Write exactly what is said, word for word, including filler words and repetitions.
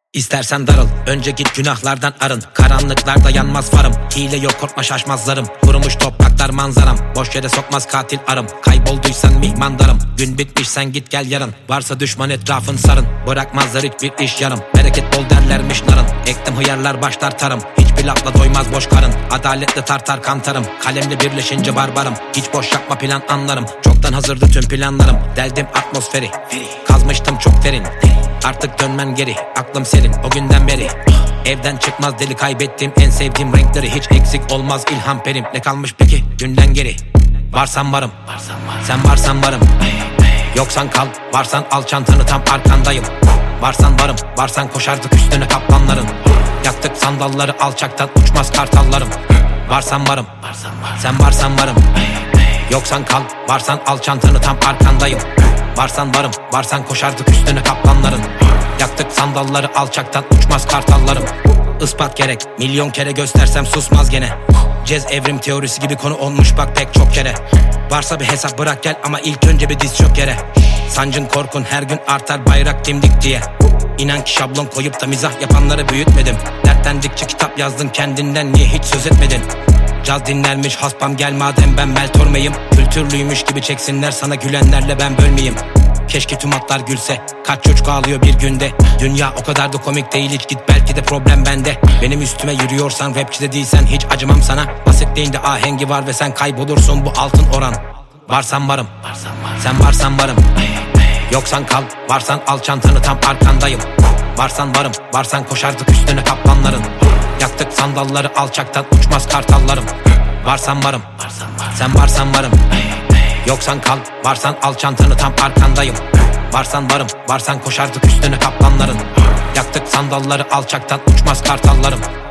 İstersen darıl, önce git günahlardan arın. Karanlıklarda yanmaz farım, hile yok korkma şaşmaz zarım. Kurumuş topraklar manzaram, boş yere sokmaz katil arım. Kaybolduysan mihmandarım, gün bitmiş sen git gel yarın. Varsa düşman etrafın sarın, bırakmazlar hiçbir iş yarım. Bereket bol derlermiş narın, ektim hıyarlar başlar tarım. Hiçbir lafla doymaz boş karın, adaletle tartar kantarım. Kalemle birleşince barbarım, hiç boş yapma plan anlarım. Çoktan hazırdı tüm planlarım, deldim atmosferi. Kazmıştım çok derin, artık dönmem geri, aklım serin o günden beri. Evden çıkmaz deli, kaybettim en sevdiğim renkleri. Hiç eksik olmaz ilham perim, ne kalmış peki dünden geri? Varsan varım, sen varsan varım. Yoksan kal, varsan al çantanı, tam arkandayım. Varsan varım, varsan koşardık üstüne kaplanların. Yaktık sandalları alçaktan, uçmaz kartallarım. Varsan varım, sen varsan varım. Yoksan kal, varsan al çantanı, tam arkandayım. Varsan varım, varsan koşardık üstüne kaplanların. Yaktık sandalları alçaktan, uçmaz kartallarım. Ispat gerek, milyon kere göstersem susmaz gene. Cez evrim teorisi gibi konu olmuş bak pek çok kere. Varsa bir hesap bırak gel ama ilk önce bir diz çök yere. Sancın korkun her gün artar bayrak dimdik diye. İnan ki şablon koyup da mizah yapanları büyütmedim. Dertlendikçe kitap yazdın kendinden, niye hiç söz etmedin? Caz dinlermiş haspam gel madem ben meltormeyim. Kültürlüymüş gibi çeksinler sana, gülenlerle ben bölmeyeyim. Keşke tüm atlar gülse, kaç çocuk ağlıyor bir günde. Dünya o kadar da komik değil, hiç git belki de problem bende. Benim üstüme yürüyorsan rapçi de değilsen hiç acımam sana. Basitliğinde ahengi var ve sen kaybolursun bu altın oran. Varsan varım, sen varsan varım. Yoksan kal, varsan al çantanı, tam arkandayım. Varsan varım, varsan koşardık üstüne kaplanların. Yaktık sandalları alçaktan, uçmaz kartallarım. Varsan varım, sen varsan varım. Yoksan kal, varsan al çantanı, tam arkandayım. Varsan varım, varsan koşardık üstüne kaplanların. Yaktık sandalları alçaktan, uçmaz kartallarım.